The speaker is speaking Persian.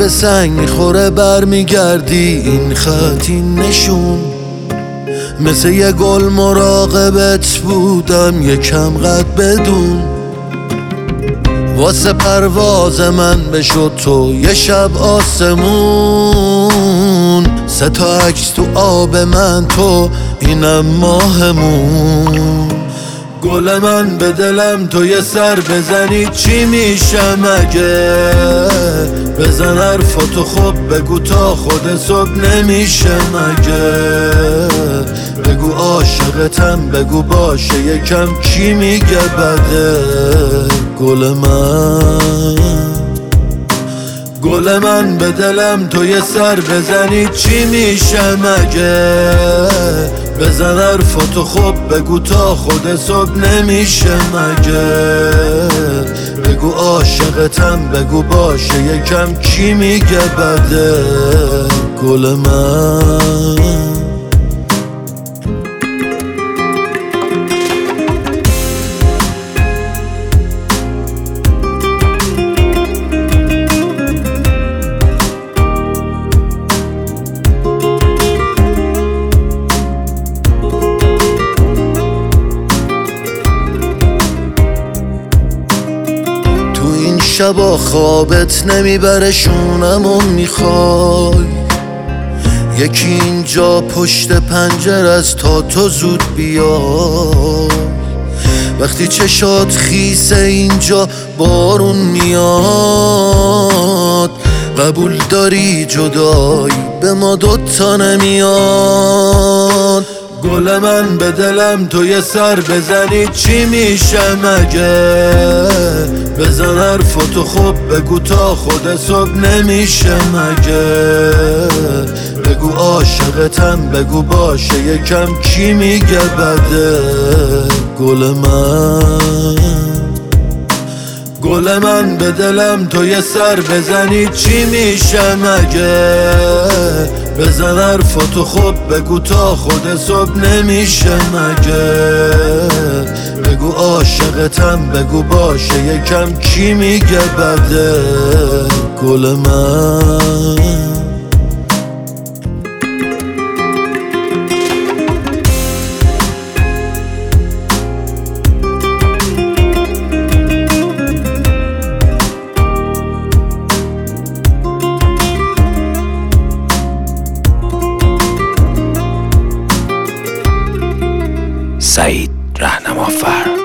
به سنگ میخوره برمیگردی این خط این نشون. مثل یه گل مراقبت بودم یکم قد بدون. واسه پرواز من بشد تو یه شب آسمون. 3 تا عکس تو آب من تو اینم ماهمون. گل من به دلم تو یه سر بزنی چی میشه مگه؟ بزن حرفاتو خب بگو تا خود صبح نمیشه مگه؟ بگو عاشقتم بگو باشه یکم کی میگه بده؟ گل من به دلم تو یه سر بزنی چی میشه مگه؟ بزن حرفاتو خب بگو تا خود صبح نمیشه مگه؟ بگو عاشقتم بگو باشه یکم کی میگه بده؟ گل من شبا خوابت نمیبره شونمو میخوای. یکی اینجا پشت پنجره از تا تو زود بیای. وقتی چشات خیسه اینجا بارون میاد. قبول داری جدایی به ما دوتا نمیاد. گل من به دلم تو یه سر بزنی چی میشه مگه؟ بزن حرفاتو خب بگو تا خود صبح نمیشه مگه؟ بگو عاشقتم بگو باشه یکم کی میگه بده؟ گل من به دلم تو یه سر بزنی چی میشه مگه؟ بزن حرفاتو خب بگو تا خود صبح نمیشه مگه؟ بگو عاشقتم بگو باشه یکم کی میگه بده؟ گل من سعید رهنمافر.